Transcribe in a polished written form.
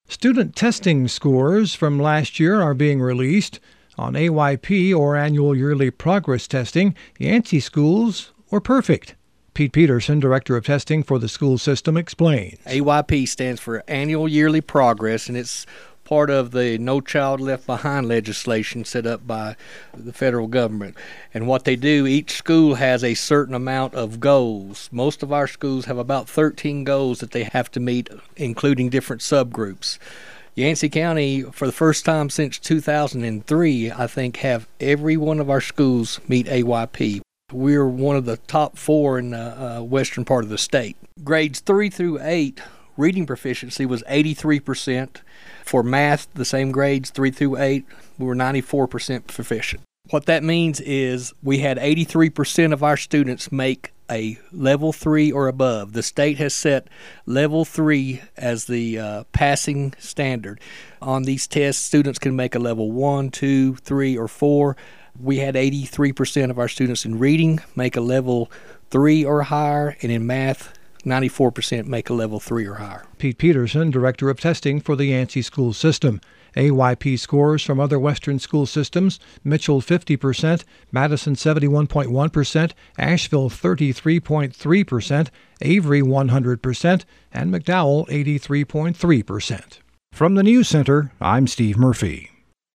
Student testing scores from last year are being released. On AYP, or Annual Yearly Progress Testing, Yancey schools were perfect. Pete Peterson, Director of Testing for the school system, explains. AYP stands for Annual Yearly Progress, and it's part of the No Child Left Behind legislation set up by the federal government. And what they do, each school has a certain amount of goals. Most of our schools have about 13 goals that they have to meet, including different subgroups. Yancey County, for the first time since 2003, I think, have every one of our schools meet AYP. We're one of the top 4 in the western part of the state. Grades 3 through 8, reading proficiency was 83%. For math, the same grades 3 through 8, we were 94% proficient. What that means is we had 83% of our students make a level 3 or above. The state has set level 3 as the passing standard. On these tests, students can make a level 1, 2, 3, or 4. We had 83% of our students in reading make a level 3 or higher, and in math, 94% make a level 3 or higher. Pete Peterson, Director of Testing for the Yancey school system. AYP scores from other western school systems: Mitchell 50%, Madison 71.1%, Asheville 33.3%, Avery 100%, and McDowell 83.3%. From the News Center, I'm Steve Murphy.